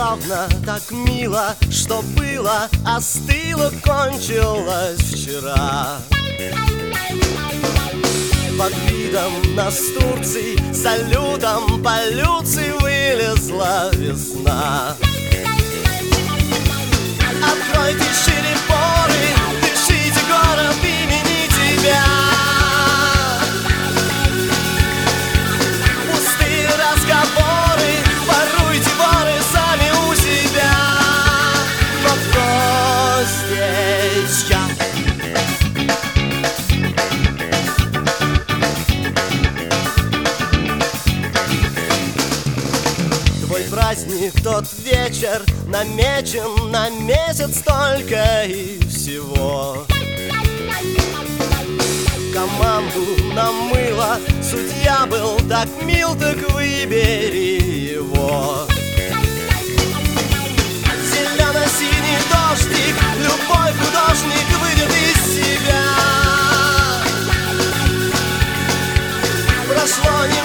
Недавно так мило, что было, остыло, кончилось вчера. Под видом настурций, салютом полюций вылезла весна. Откройте шире поры, дышите город имени тебя. Пустые разговоры, воруйте воры сами у себя. Но кто здесь я? Твой праздник, тот вечер намечен на месяц только и всего. Команду намыло, судья был так мил, так выбери его. Зелено-синий дождик, любой художник выйдет из себя. Прошло не